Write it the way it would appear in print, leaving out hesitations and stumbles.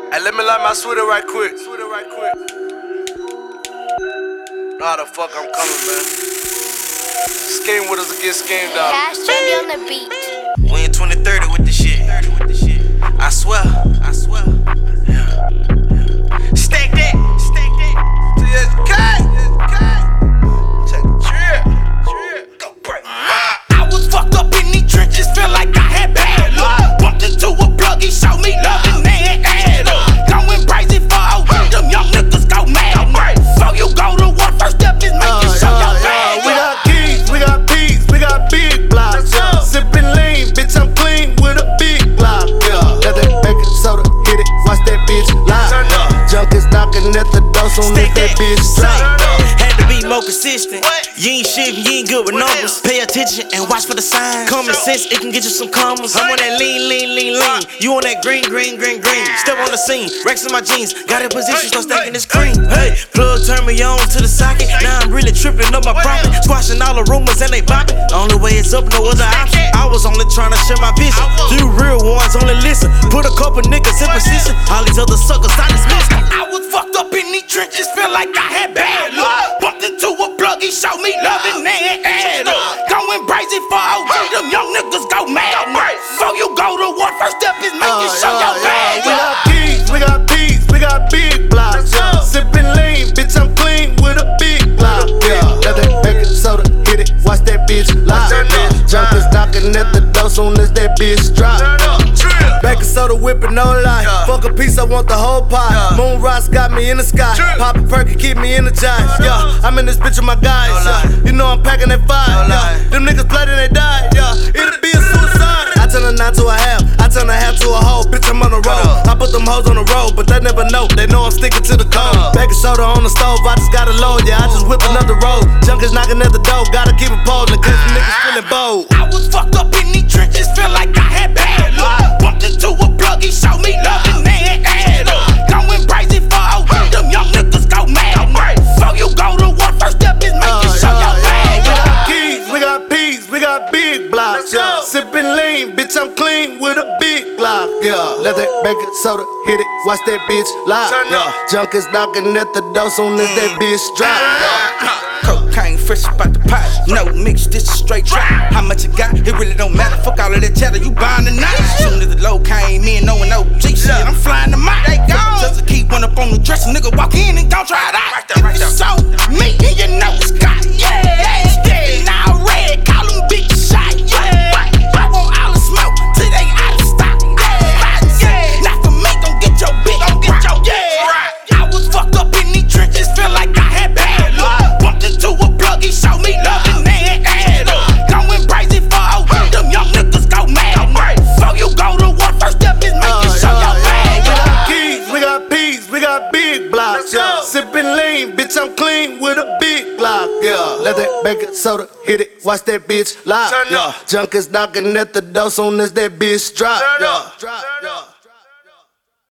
Hey, let me light my sweater right quick. Know how the fuck I'm coming, man. Scheme with us or get schemed out. Cash Jelly on the beat. We in 2030 with this shit. I swear. Yeah. Stack that. TSK. Check the trip. Go break. I was fucked up in these trenches, feel like I had bad luck. Bumped into a plug, he showed me love and they ain't add up. Going crazy for all them young niggas go mad. So you go to war, first step is make you show your bag. We got keys, we got peas, we got big blocks. Sippin' lean, bitch, I'm clean with a big block. Let that baking soda hit it, watch that bitch lie. Junk is knocking at the door, soon as that bitch drop. Had to be more consistent. You ain't shit if you ain't good with numbers. Pay attention and watch for the signs. Common sense, it can get you some commas. I'm on that lean. You on that green. Step on the scene, racks in my jeans. Got in position, start stacking this cream. Hey, plug turn me on to the socket. Now I'm really tripping up my profit. Squashing all the rumors and they bopping. The only way it's up, no other option. I was only trying to share my vision. You real ones only listen. Put a couple niggas in position. All these other suckers I dismissed. I was fucked up in these trenches, feel like I had bad luck. Bumped into a plug, he showed me love and they ain't add up. Going crazy for all them young niggas go mad. So you go to war, first step is make you show your bag. We got keys, we got peas, we got big blocks. Sippin' lean, bitch, I'm clean with a big block. Let that baking soda hit it, watch that bitch lie. Junk is knocking at the door, soon as that bitch drop. Baking soda whipping, no lie. Fuck a piece, I want the whole pie. Moon rocks got me in the sky. Pop a perky, keep me energized. I'm in this bitch with my guys. You know I'm packing that fire. Them niggas bloody, they die. It'll be a suicide. I turn a 9 to a half. I turn a half to a hoe. Bitch, I'm on the road. I put them hoes on the road, but they never know. They know I'm sticking to the code. Baking soda on the stove, I just got a load. Yeah, I just whipped another roll. Junk is knocking at the door. Gotta keep it posing, cause the niggas feeling bold. I was fucked up in these trenches, feel like I had bad luck. Bumped into a plug, he showed me love and they ain't add up. Going crazy for all them young niggas go mad. So you go to war, first step is make you show your bag. We got keys, we got peas, we got big blocks. Sippin' lean, bitch, I'm clean with a big block. Let that baking soda hit it, watch that bitch lie. Junk is knocking at the door, soon as that bitch drop. Cocaine fresh about the pot, no mix, this is straight trap. How much you got, it really don't matter. Fuck all of that chatter, you buying the night. Soon as the low came in, knowing OG shit, I'm flying the mic. Just to keep one up on the dresser, nigga walk in and gon' try it out. So me and you know it's got, now red, call them big shot, I want all the smoke till they out of stock, not for me, gon' get your bitch, I was fucked up in these trenches, feel like I had bad luck. Bumped into a plug, he showed me love and they ain't add up. Going crazy for all them young niggas go mad. So you go to war, first step is make you show your bag. We got keys, we got peas, we got big blocks. Sippin' lean, bitch, I'm clean with a big block. Let that baking soda hit it, watch that bitch lie. Junk is knocking at the door, soon as that bitch drop.